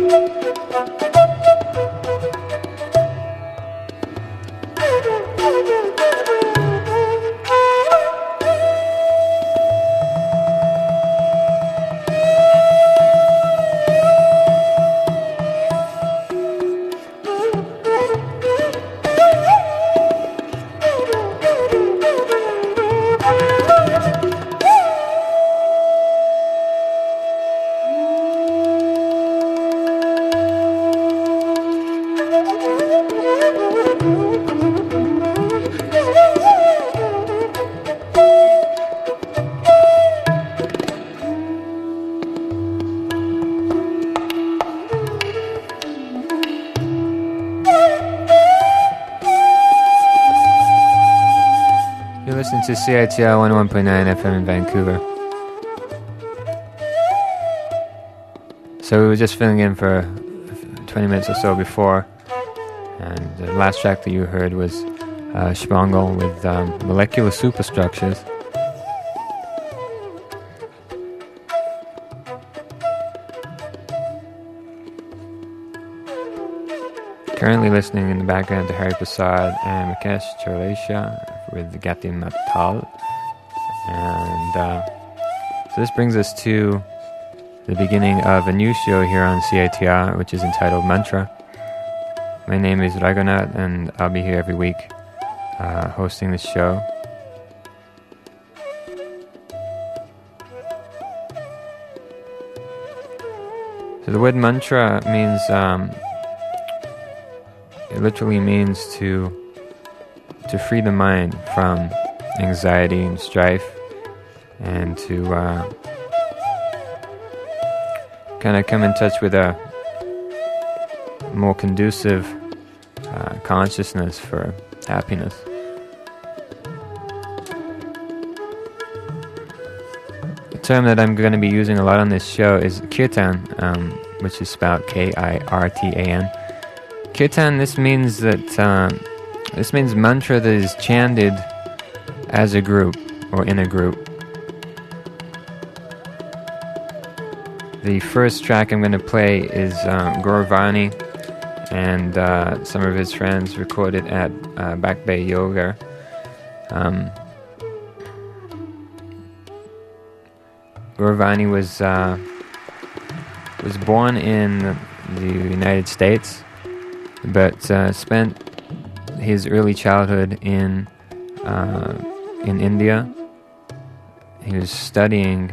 Listen to CITR 101.9 FM in Vancouver. So we were just filling in for 20 minutes or so before, and the last track that you heard was Spangel with Molecular Superstructures. Currently listening in the background to Hari Prasad and Mukesh Chorlesha with Gati Matal. And so this brings us to the beginning of a new show here on CITR, which is entitled Mantra. My name is Raghunath, and I'll be here every week hosting this show. So the word mantra means, it literally means to free the mind from anxiety and strife, and to kind of come in touch with a more conducive consciousness for happiness. The term that I'm going to be using a lot on this show is kirtan, which is spelled Kirtan. Kirtan, this means mantra that is chanted as a group or in a group. The first track I'm going to play is Gauravani and some of his friends recorded at Back Bay Yoga. Gauravani was born in the United States, but spent his early childhood in India. He was studying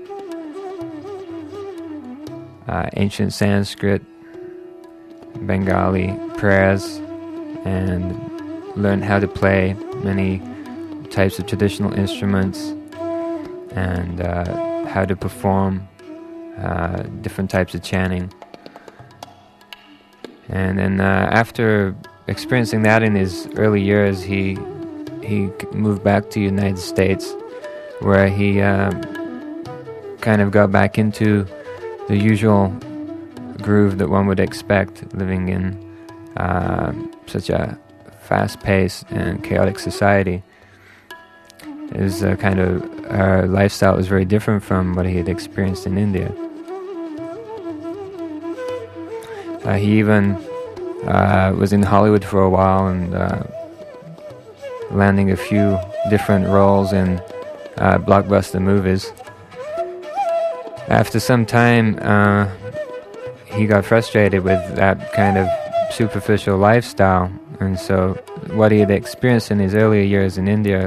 ancient Sanskrit, Bengali prayers, and learned how to play many types of traditional instruments, and how to perform different types of chanting. And then after experiencing that in his early years, he moved back to the United States, where he kind of got back into the usual groove that one would expect living in such a fast-paced and chaotic society. His kind of lifestyle was very different from what he had experienced in India. He even was in Hollywood for a while, and landing a few different roles in blockbuster movies. After some time, he got frustrated with that kind of superficial lifestyle, and so what he had experienced in his earlier years in India,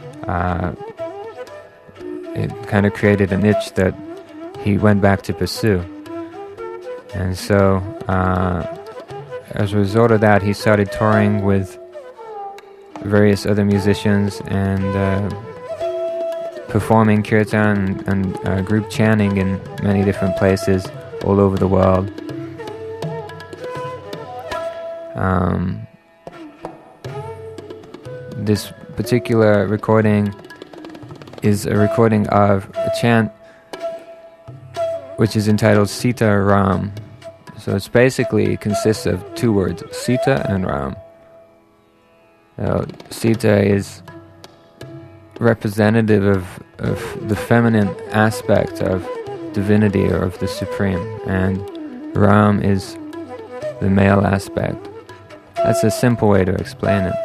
it kind of created an itch that he went back to pursue. And so, as a result of that, he started touring with various other musicians and performing kirtan and group chanting in many different places all over the world. This particular recording is a recording of a chant which is entitled Sita Ram. So it's basically consists of two words, Sita and Ram. Sita is representative of the feminine aspect of divinity or of the Supreme, and Ram is the male aspect. That's a simple way to explain it.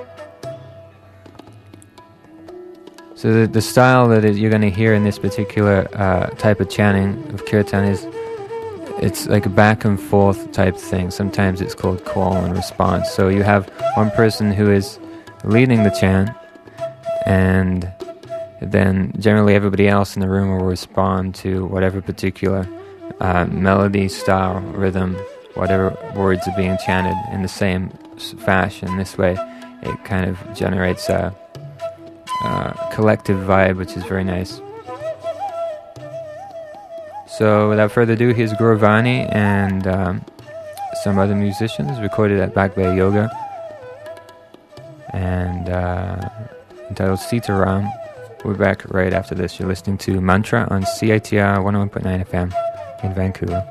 So the style that you're going to hear in this particular type of chanting of kirtan it's like a back and forth type thing. Sometimes it's called call and response. So you have one person who is leading the chant, and then generally everybody else in the room will respond to whatever particular melody, style, rhythm, whatever words are being chanted in the same fashion. This way it kind of generates a collective vibe, which is very nice. So without further ado, here's Gauravani and some other musicians, recorded at Bhakti Yoga, and entitled Sitaram. We're back right after this. You're listening to Mantra on CITR 101.9 FM in Vancouver.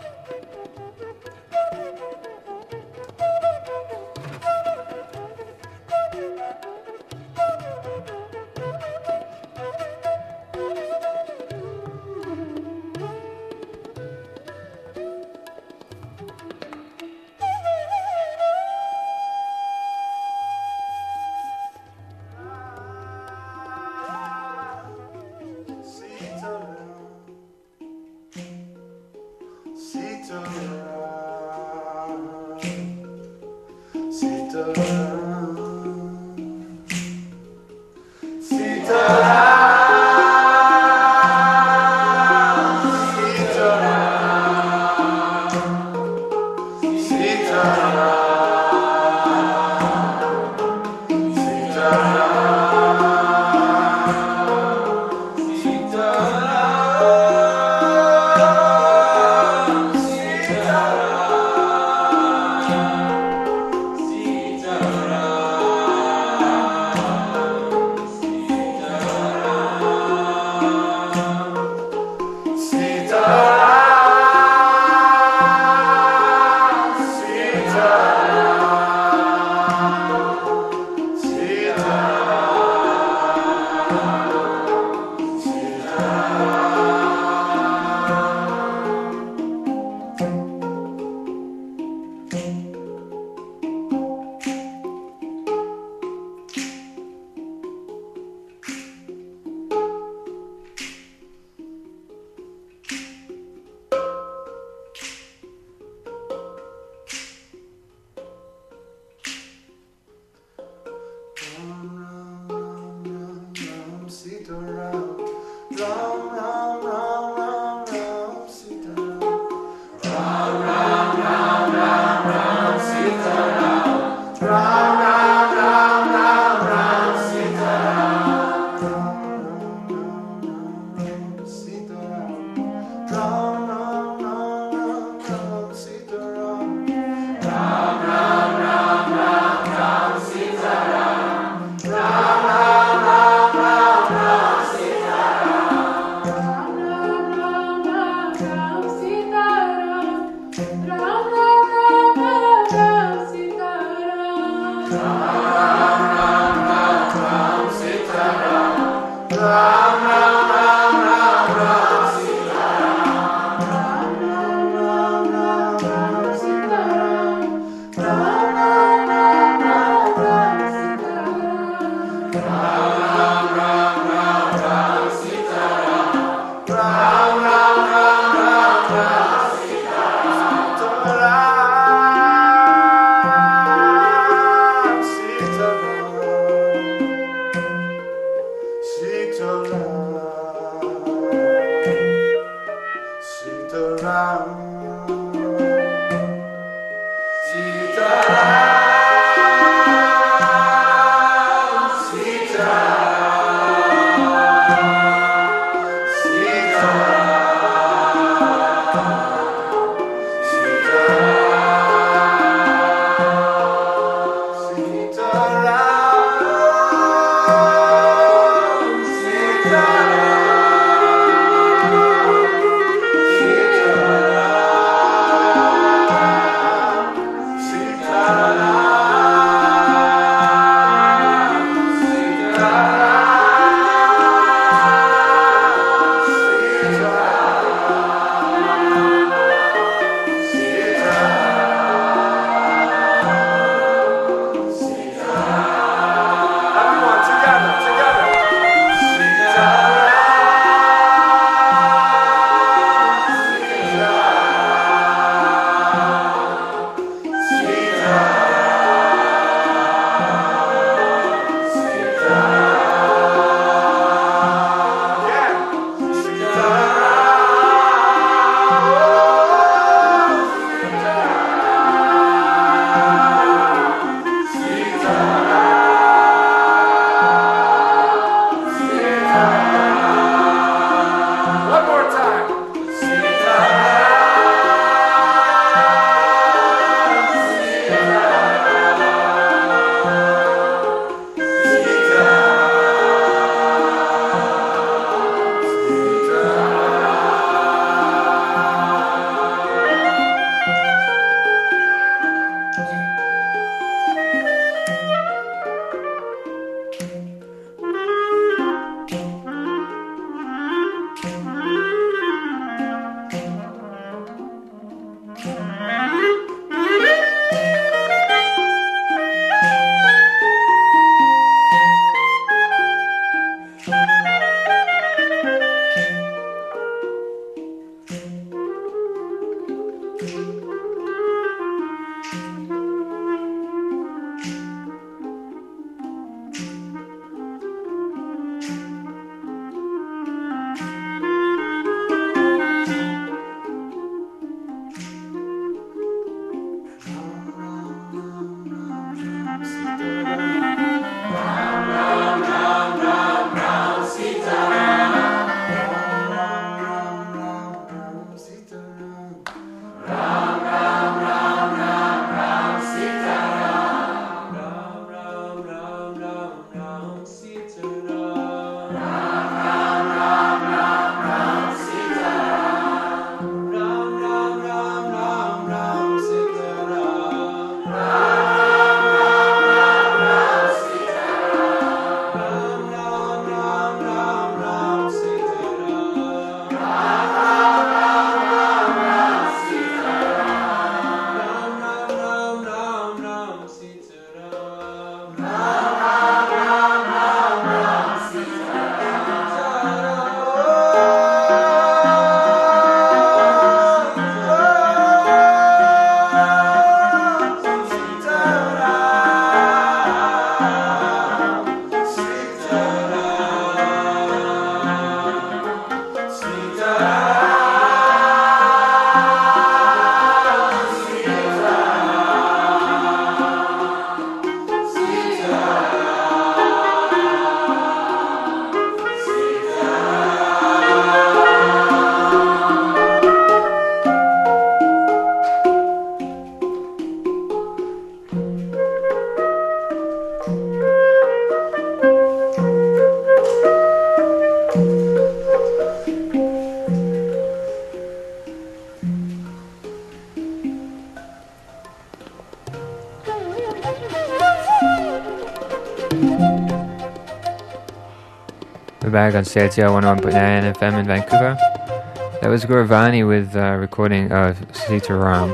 back on CITR 101.9 FM in Vancouver. That was Gauravani with a recording of Sita Ram.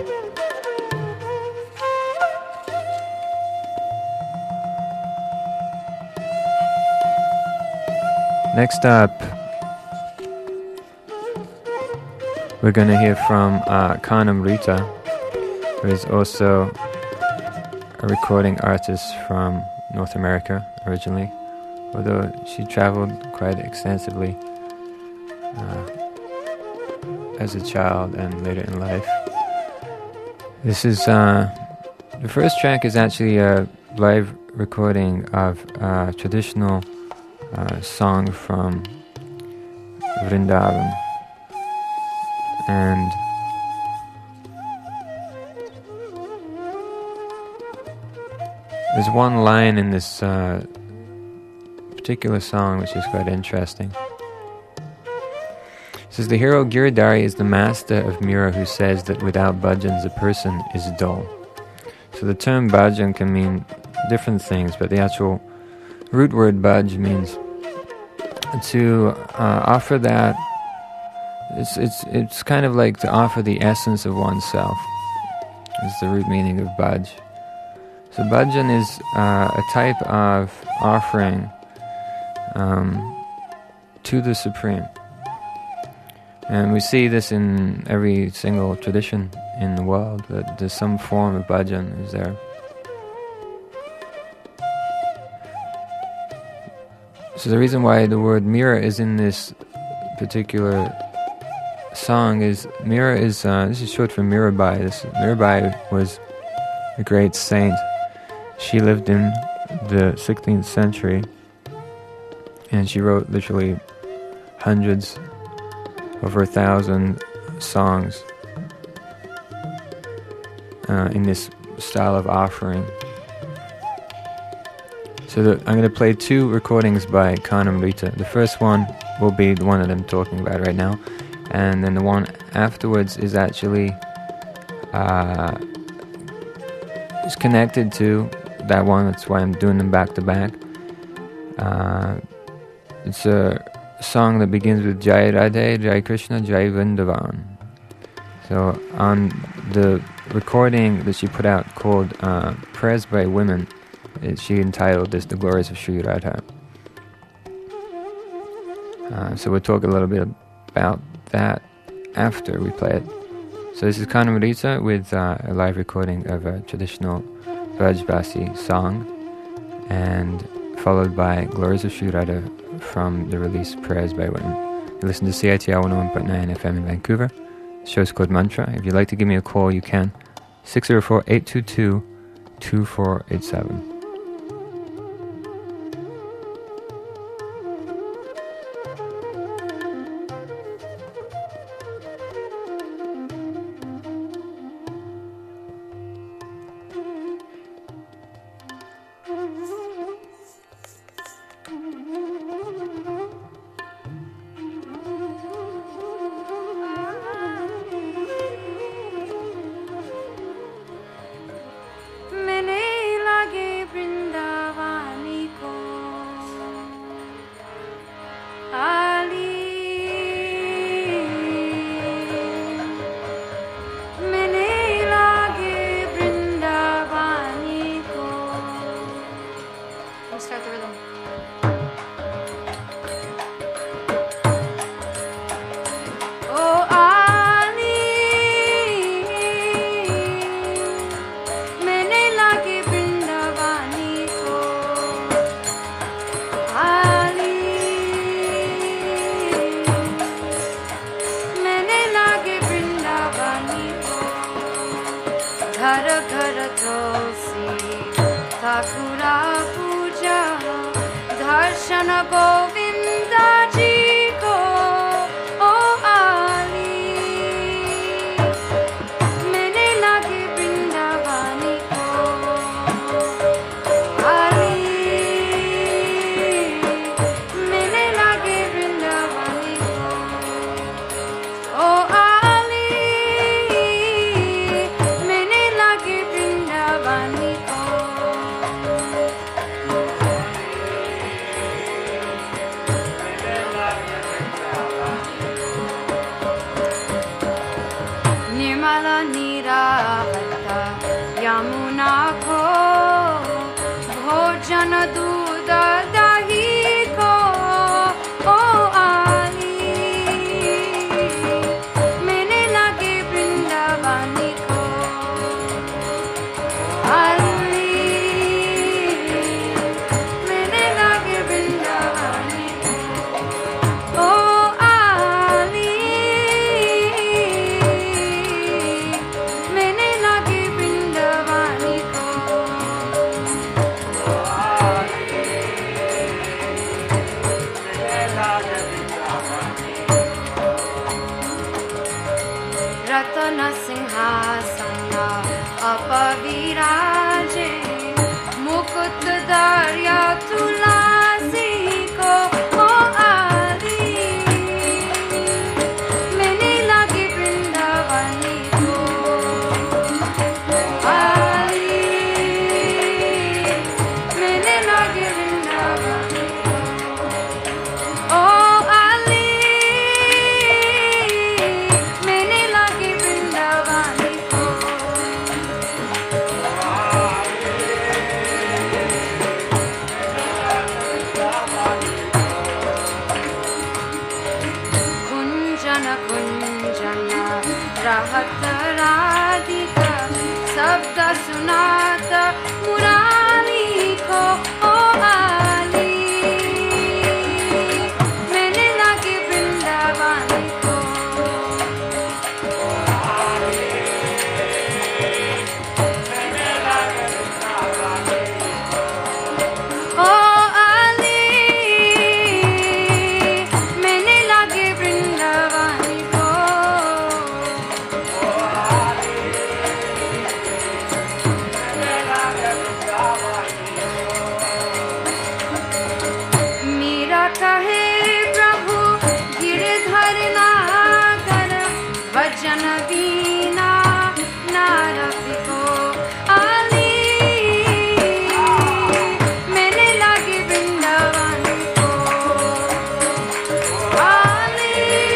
Next up, we're going to hear from Kanamrita, who is also a recording artist from North America originally, although she traveled quite extensively as a child and later in life. This is the first track is actually a live recording of a traditional song from Vrindavan, and there's one line in this particular song which is quite interesting. It says, the hero Giridhari is the master of Mira who says that without bhajans a person is dull. So the term bhajan can mean different things, but the actual root word bhaj means to offer that. It's kind of like to offer the essence of oneself. Is the root meaning of bhaj. So bhajan is a type of offering to the Supreme. And we see this in every single tradition in the world, that there's some form of bhajan is there. So the reason why the word Mira is in this particular song is Mira is, this is short for Mirabai. Mirabai was a great saint. She lived in the 16th century, and she wrote literally hundreds, over 1,000 songs in this style of offering. So I'm going to play two recordings by Kanamrita. The first one will be the one that I'm talking about right now, and then the one afterwards is actually is connected to that one. That's why I'm doing them back to back. It's a song that begins with Jai Radhe, Jai Krishna, Jai Vrindavan. So on the recording that she put out called Prayers by Women, she entitled this The Glories of Sri Radha. So we'll talk a little bit about that after we play it. So this is Kanamrita with a live recording of a traditional Brajbasi song, and followed by Glories of Sri Radha from the release Prayers by Women. You listen to CITR 101.9 FM in Vancouver. The show's called Mantra. If you'd like to give me a call, you can. 604-822-2487. अपविराजे मुकुट दरिया तुलसी को ओ आली मैंने लगी वृंदावनी को आली मैंने लगी वृंदावनी ओ आली मैंने लगी वृंदावनी को कुंजन कुंजन रहत राधिका शब्द सुनात मुरारी को ओ आली मैंने लगी वृंदावनी को ओ आली मैंने लगी वृंदावनी को मीरा कहे प्रभु गिरधर नागर वचन वीणा नारद को आली मैंने लगी वृंदावनी को आली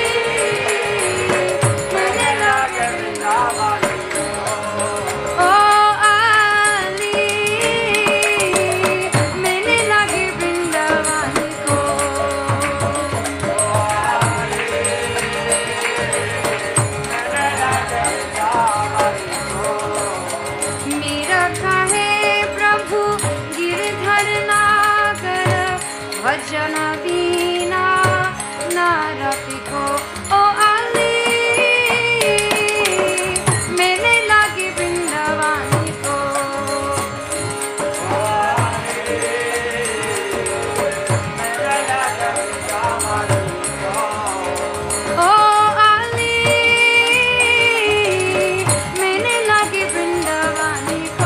मैंने लगी वृंदावनी को ओ आली मैंने लगी वृंदावनी को मीरा कहे प्रभु गिरधर नागर भजन वीणा नारद को ओ आली मैंने लगी वृंदावनी को ओ आली मैंने लगी वृंदावनी को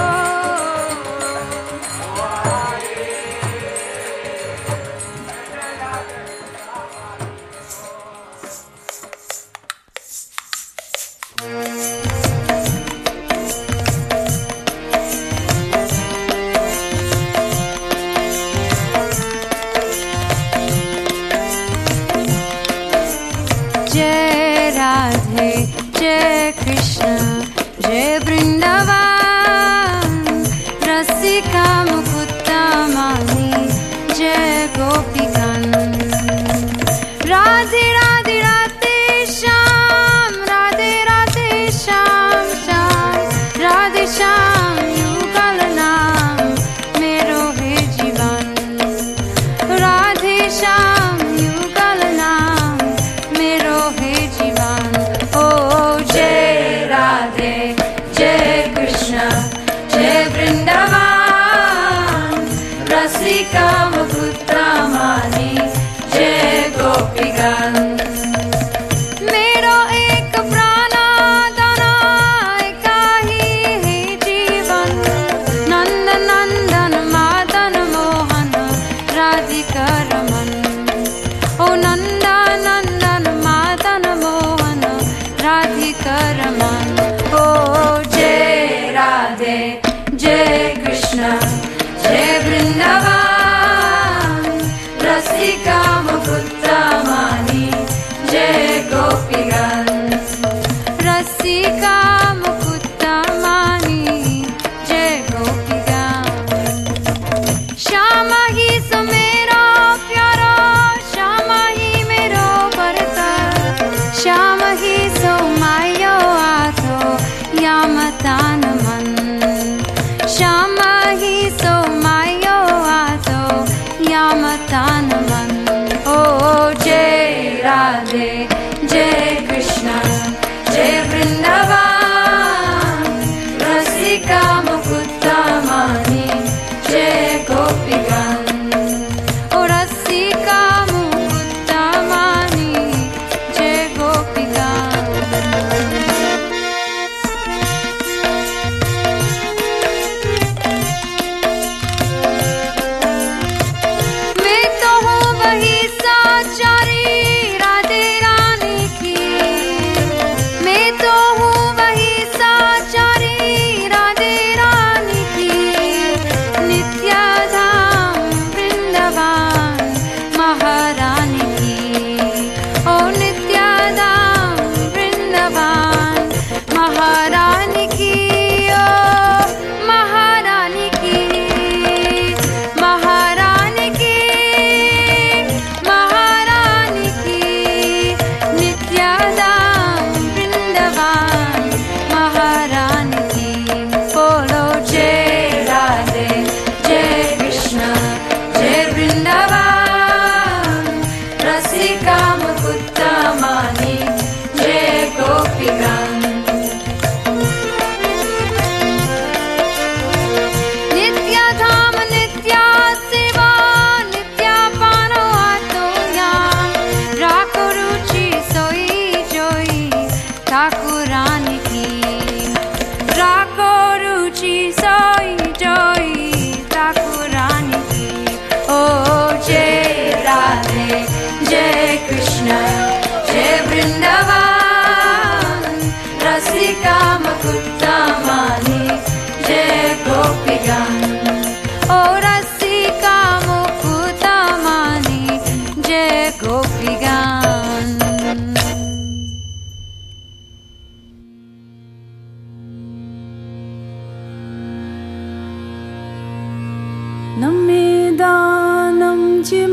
जय राधे जय कृष्ण जय वृंदावन रसिका मुकुता मानी जय गोपिकन राधे राधे राधे श्याम राधे राधे श्याम श्याम राधे श्याम युगल नाम मेरो है जीवन राधे श्याम युगल नाम मेरो है जीवन ओ जय राधे जय कृष्ण जय वृंदावन रसिका मुकुता मानी जय गोपिगण मेरो एक प्राणादाना एका ही है जीवन नंद नंदन मादन मोहन राधिका रमन ओ नंदा नंदन मादन मोहन राधिका रमन ओ जय राधे जय कृष्ण जय वृंदावन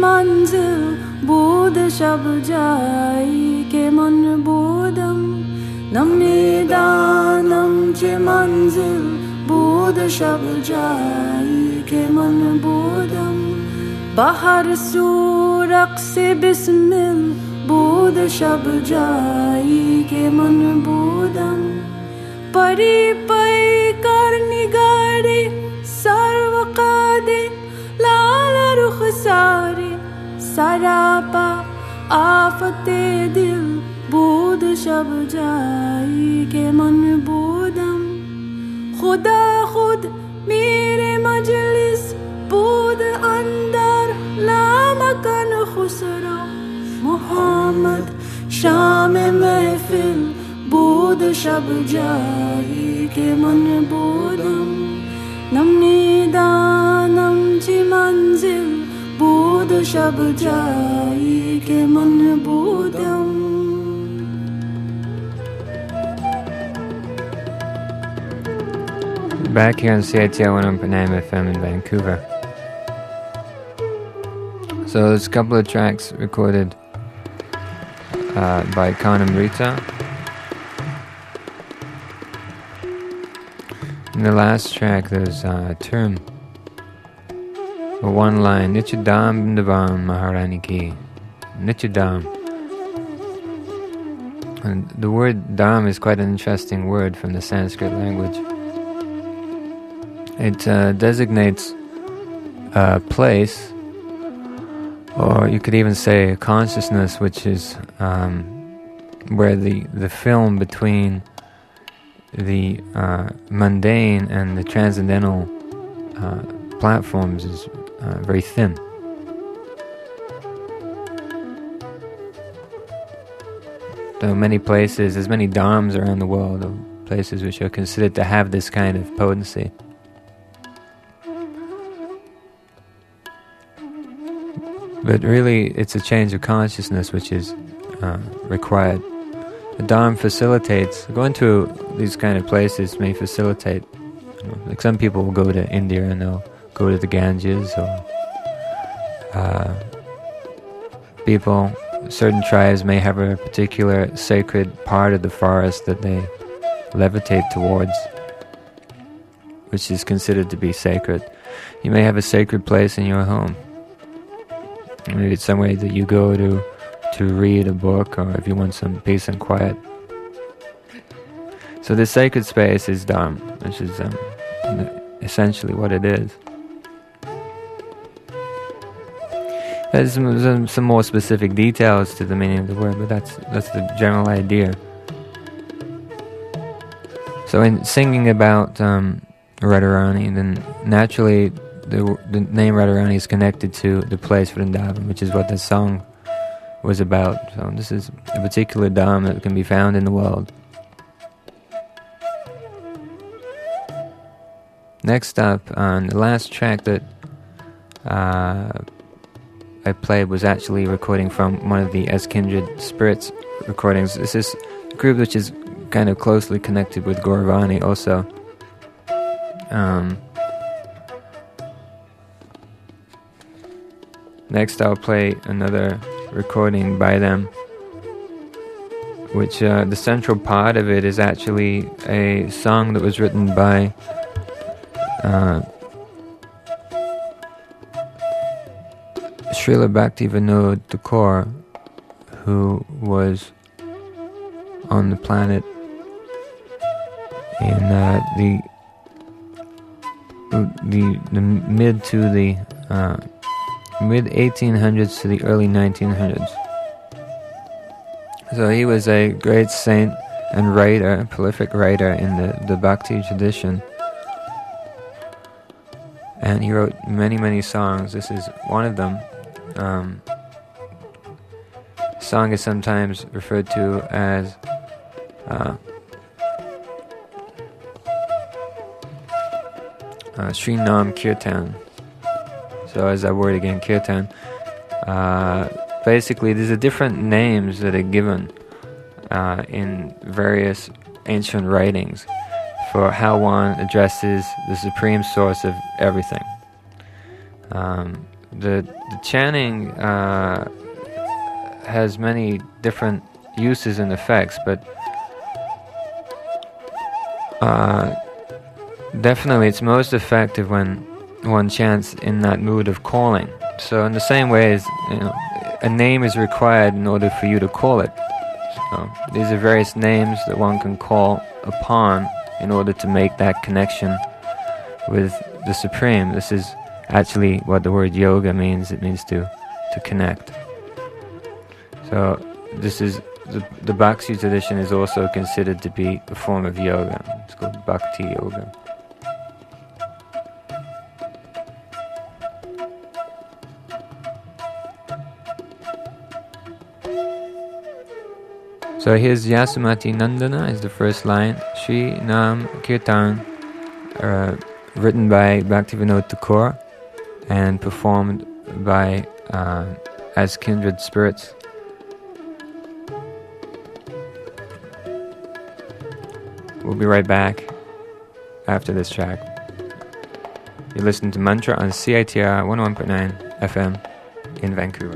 मंजिल बोध शब जाई के मन बोधम नमनिदानम च मंजिल बोध शब जाई के मन बोधम बाहर सूरक से बिस्मिल बोध शब जाई के मन बोधम परी पै कर निगारे सर्व कादे लाल रुख सारे सरापा आफते दिल बोध शब जाई के मन बोधम खुदा खुद मेरे मजलिस बोध अंदर लामकन खुसरो मोहम्मद शाम महफिल बोध शब जाई के मन बोधम नमनिदानम ची मंजिल बोध शब जाई के मन बोधम Back here on CITR 101.9 FM in Vancouver. So there's a couple of tracks recorded by Kanam Rita. In the last track there's a term, or one line, Nichidam Ndavam Maharani Ki. Nichidam. And the word Dham is quite an interesting word from the Sanskrit language. It designates a place, or you could even say a consciousness, which is where the film between the mundane and the transcendental platforms is very thin. There are many places, there's many dhams around the world, of places which are considered to have this kind of potency. But really, it's a change of consciousness which is required. The Dham facilitates, going to these kind of places may facilitate, like some people will go to India and they'll go to the Ganges, or certain tribes may have a particular sacred part of the forest that they levitate towards, which is considered to be sacred. You may have a sacred place in your home. Maybe it's somewhere that you go to read a book, or if you want some peace and quiet. So this sacred space is Dham, which is essentially what it is. There's some more specific details to the meaning of the word, but that's the general idea. So in singing about Radharani, then naturally the name Radharani is connected to the place Vrindavan, which is what the song was about. So this is a particular dham that can be found in the world. Next up, the last track that I played was actually a recording from one of the As Kindred Spirits recordings. This is a group which is kind of closely connected with Gauravani also. Next I'll play another recording by them, which the central part of it is actually a song that was written by Srila Bhaktivinoda Thakur, who was on the planet in the mid 1800s to the early 1900s. So he was a great saint and writer, a prolific writer in the Bhakti tradition. And he wrote many songs. This is one of them. Song is sometimes referred to as Sri Nam Kirtan. So as that word again, Kirtan. Basically, there's different names that are given in various ancient writings for how one addresses the supreme source of everything. the chanting has many different uses and effects, but definitely it's most effective when one chants in that mood of calling. So in the same way as a name is required in order for you to call it. So these are various names that one can call upon in order to make that connection with the Supreme. This is actually what the word yoga means. It means to connect. So this is the Bhakti tradition is also considered to be a form of yoga. It's called Bhakti Yoga. So here's Yasumati Nandana is the first line. Shri Nam Kirtan, written by Bhaktivinoda Thakur and performed by as kindred spirits. We'll be right back after this track. You listen to Mantra on CITR 101.9 FM in Vancouver.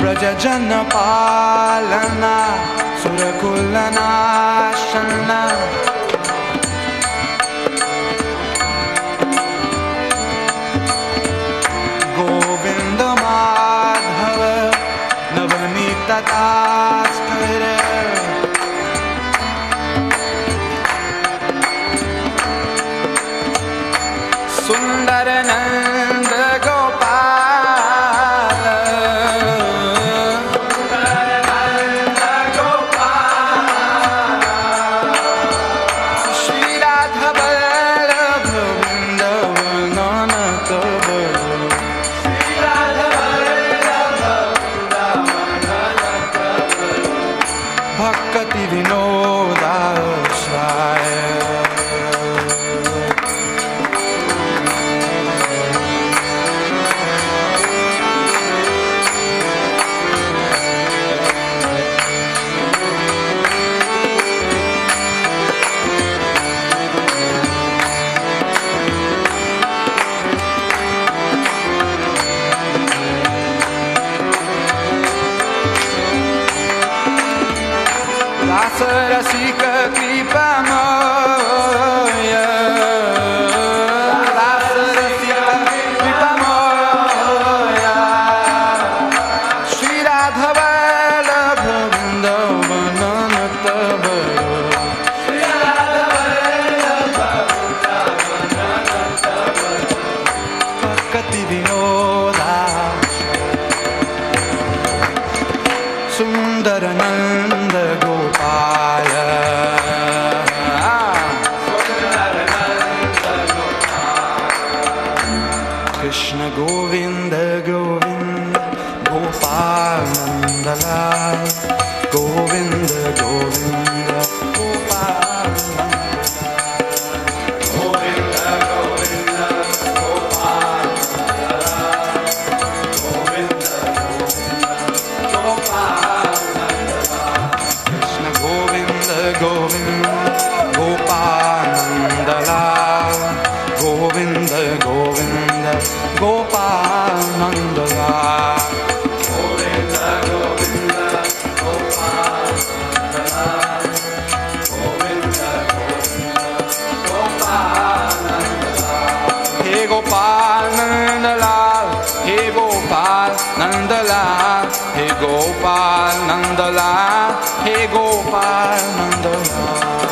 Janapalana Surakulanashana Govinda Madhava Navanita Taskara Sundarananda Gopala Shri Radha Vallabha Vrindavana Bhakti Vinoda Shaya Rasika Kripa Maya Rasika Kripa Maya Shri Radha Vallabha Vrindavana Natavara Shri Radha Vallabha Vrindavana Natavara Bhakti Vinoda Sundarananda Gopala Krishna Govinda Govinda Gopal Nandalal Govinda Govinda Gopal Govinda Govinda Gopal Govinda Gopal Krishna Govinda Govinda Gopal Nandalal Govinda Govinda Gopal Nandalal Govinda Govinda Gopal Nandalal Govinda Govinda Gopal Nandalal He Gopal Nandalal He Gopal Nandalal He Gopal Nandalal He Gopal Nandalal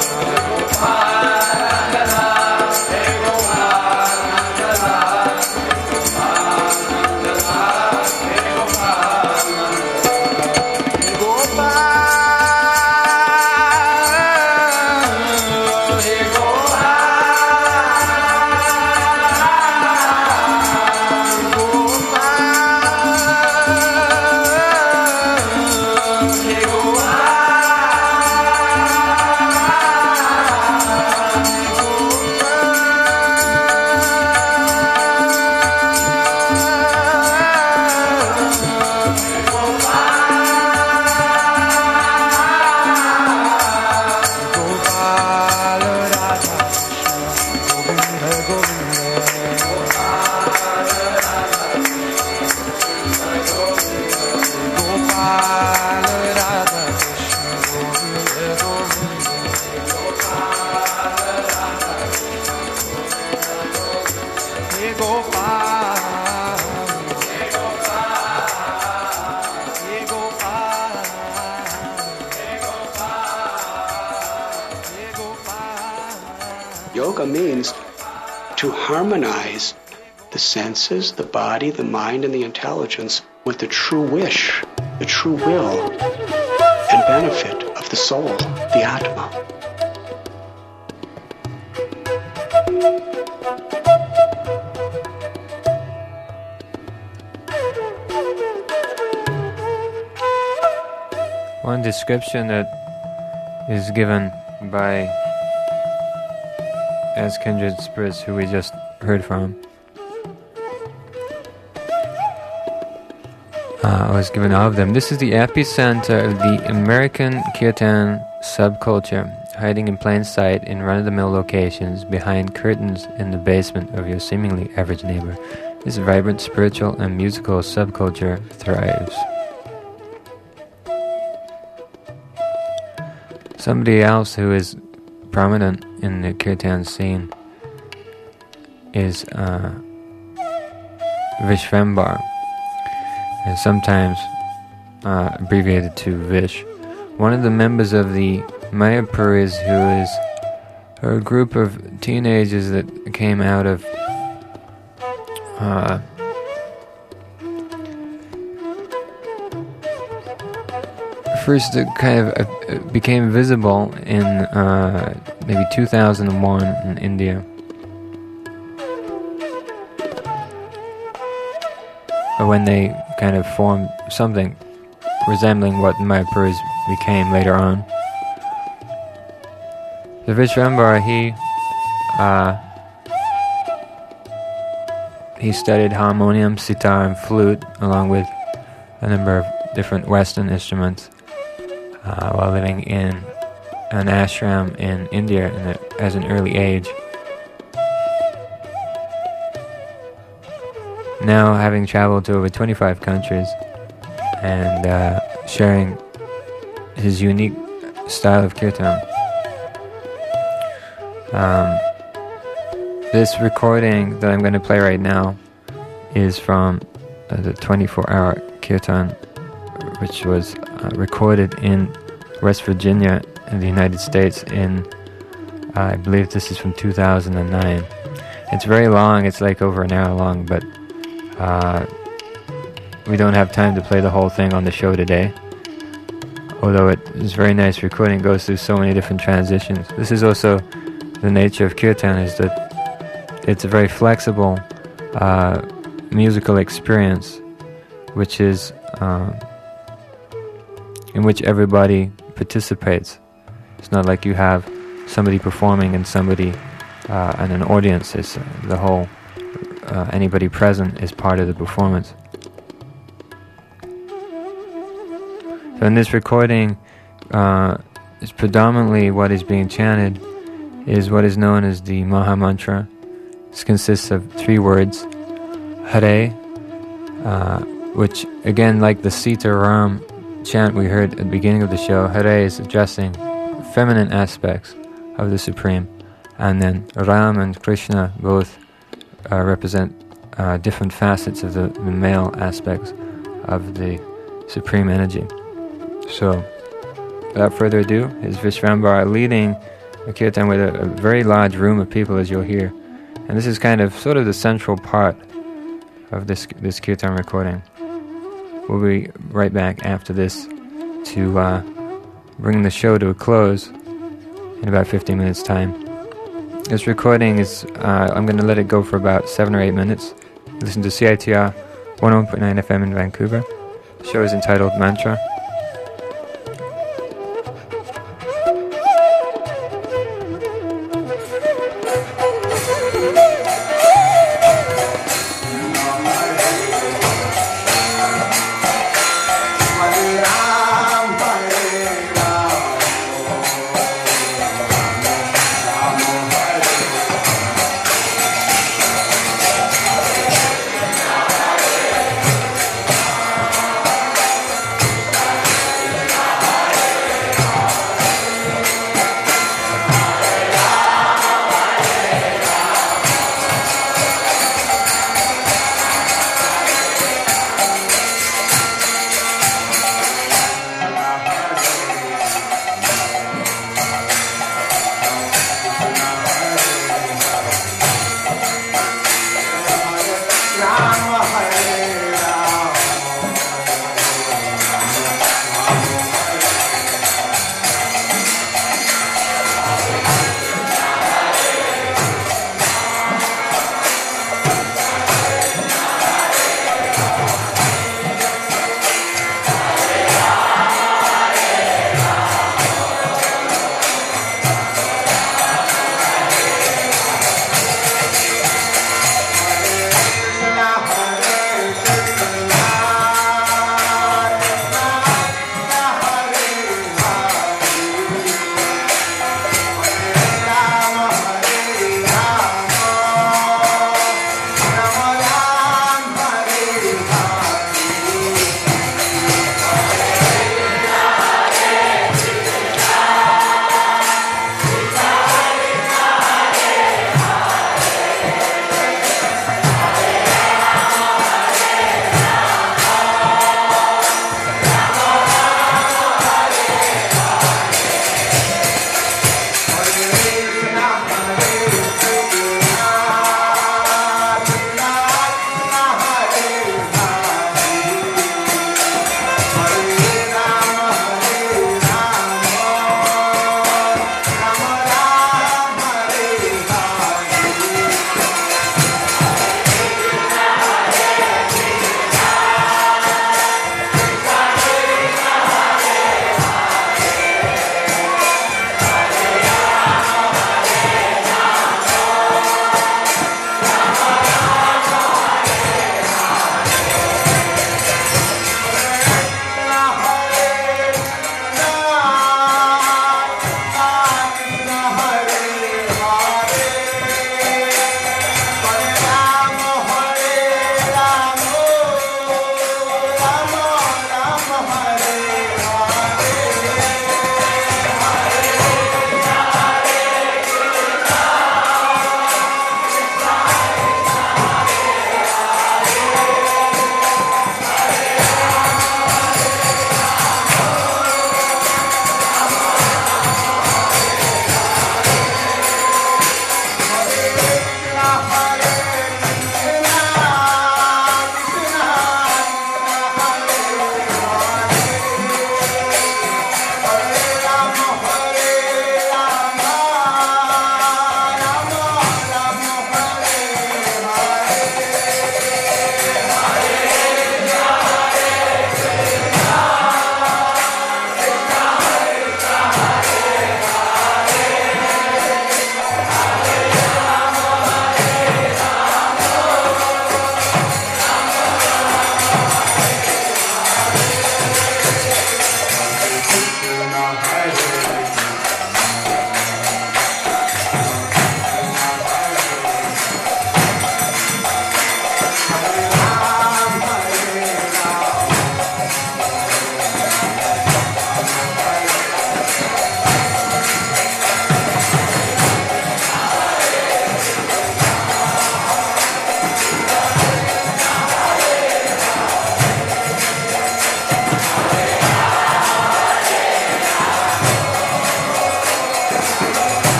Yoga means to harmonize the senses, the body, the mind, and the intelligence with the true wish, the true will and benefit of the soul, the Atma. One description that is given by as kindred spirits who we just heard from was given of them. This is the epicenter of the American Kirtan subculture, hiding in plain sight in run-of-the-mill locations behind curtains in the basement of your seemingly average neighbor. This vibrant spiritual and musical subculture thrives. Somebody else who is prominent in the kirtan scene is Vishvambar, and sometimes abbreviated to Vish. One of the members of the Mayapuris, who is a group of teenagers that came out of first it kind of became visible in maybe 2001 in India. When they kind of formed something resembling what Mayapuris became later on. The Vishvambar, he studied harmonium, sitar, and flute, along with a number of different Western instruments, while living in an ashram in India as an early age. Now, having traveled to over 25 countries and sharing his unique style of kirtan. This recording that I'm going to play right now is from the 24-hour kirtan, which was recorded in West Virginia in the United States in, I believe this is from 2009. It's very long, it's like over an hour long, but we don't have time to play the whole thing on the show today. Although it is a very nice recording, it goes through so many different transitions. This is also the nature of kirtan, is that it's a very flexible musical experience, which is in which everybody participates. It's not like you have somebody performing and somebody and an audience. It's the whole anybody present is part of the performance. So in this recording, is predominantly what is being chanted is what is known as the Maha Mantra. This consists of 3 words, Hare, which again, like the Sita Ram chant we heard at the beginning of the show, Hare is addressing feminine aspects of the Supreme, and then Ram and Krishna both represent different facets of the male aspects of the Supreme Energy. So, without further ado, is Vishvambar leading a kirtan with a very large room of people, as you'll hear. And this is kind of sort of the central part of this kirtan recording. We'll be right back after this to bring the show to a close in about 15 minutes' time. This recording is, I'm going to let it go for about 7 or 8 minutes. Listen to CITR 101.9 FM in Vancouver. The show is entitled Mantra.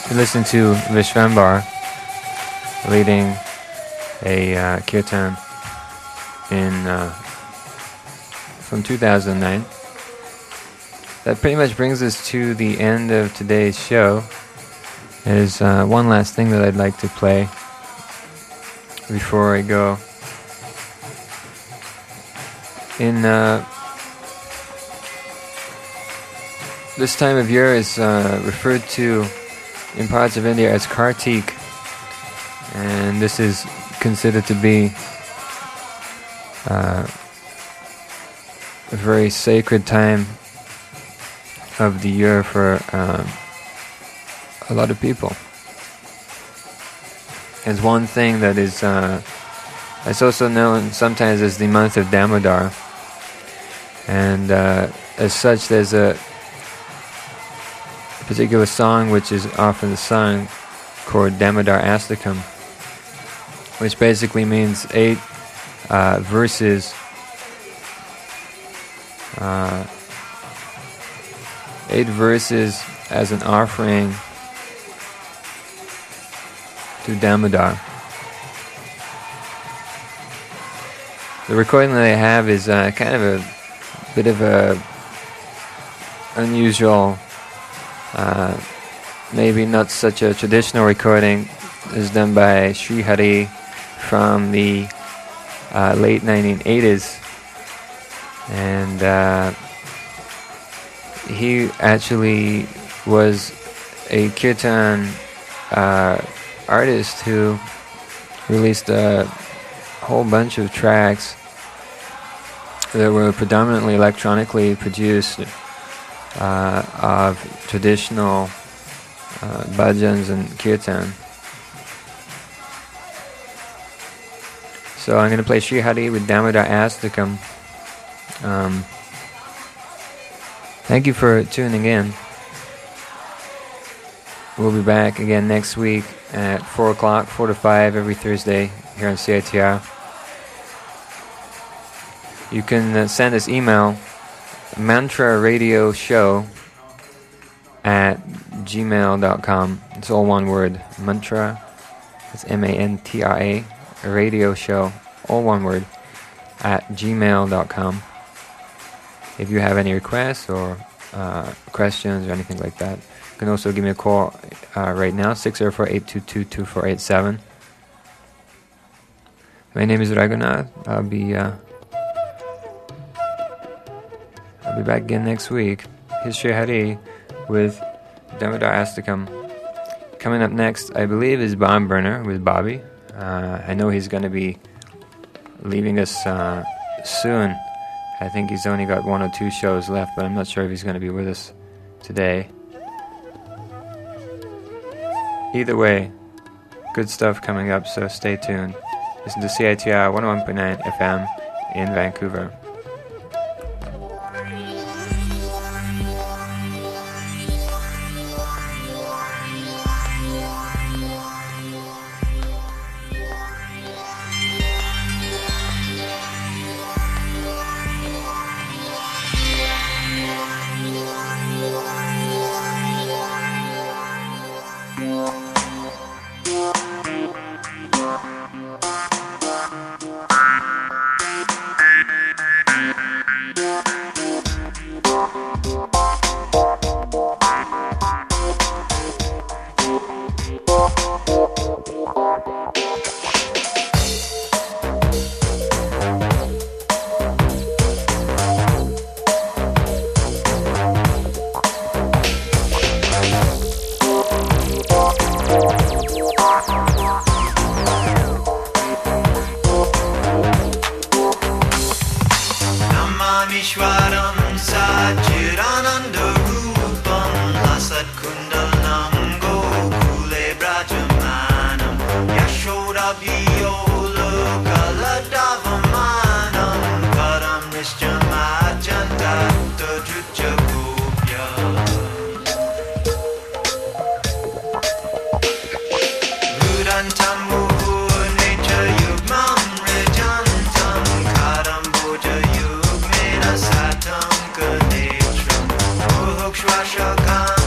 You listen to Vishvambar leading a kirtan from 2009. That pretty much brings us to the end of today's show. There's one last thing that I'd like to play before I go. In this time of year is referred to in parts of India as Kartik, and this is considered to be a very sacred time of the year for a lot of people. There's one thing that is it's also known sometimes as the month of Damodar, and as such there's a particular song which is often sung called Damodar Astakam, which basically means 8 verses 8 verses as an offering to Damodar. The recording that I have is kind of a bit of a unusual, maybe not such a traditional recording. It's done by Sri Hari from the late 1980s, and he actually was a kirtan artist who released a whole bunch of tracks that were predominantly electronically produced of traditional bhajans and kirtan. So I'm going to play Sri Hari with Damodar Astakam. Thank you for tuning in. We'll be back again next week at 4 o'clock, 4 to 5 every Thursday here on CITR. You can send us email mantraradioshow@gmail.com. It's all one word. Mantra, it's MANTRA, radio show, all one word, @gmail.com. If you have any requests or questions or anything like that, you can also give me a call right now, 604-822-2487. My name is Raghunath. I'll be back again next week. Here's Sri Hari with Damodar Astakam. Coming up next, I believe, is Bomb Burner with Bobby. I know he's going to be leaving us soon. I think he's only got 1 or 2 shows left, but I'm not sure if he's going to be with us today. Either way, good stuff coming up, so stay tuned. Listen to CITR 101.9 FM in Vancouver. Shaka